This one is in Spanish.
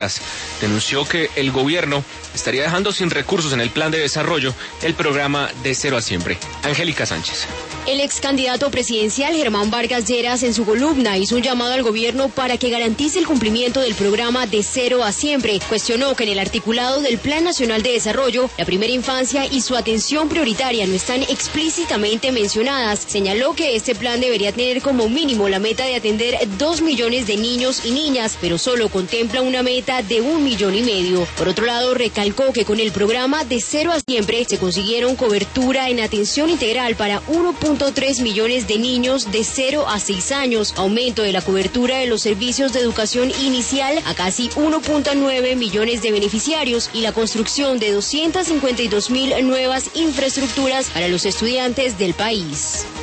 denunció que el gobierno estaría dejando sin recursos en el plan de desarrollo el programa de Cero a Siempre. Angélica Sánchez. El ex candidato presidencial Germán Vargas Lleras en su columna hizo un llamado al gobierno para que garantice el cumplimiento del programa de Cero a Siempre. Cuestionó que en el articulado del Plan Nacional de Desarrollo, la primera infancia y su atención prioritaria no están explícitamente mencionadas. Señaló que este plan debería tener como mínimo la meta de atender 2 millones de niños y niñas, pero solo contempla una meta de 1,5 millones. Por otro lado, recalcó que con el programa de Cero a Siempre se consiguieron cobertura en atención integral para 1,3 millones de niños de 0 a 6 años, aumento de la cobertura de los servicios de educación inicial a casi 1,9 millones de beneficiarios y la construcción de 252,000 nuevas infraestructuras para los estudiantes del país.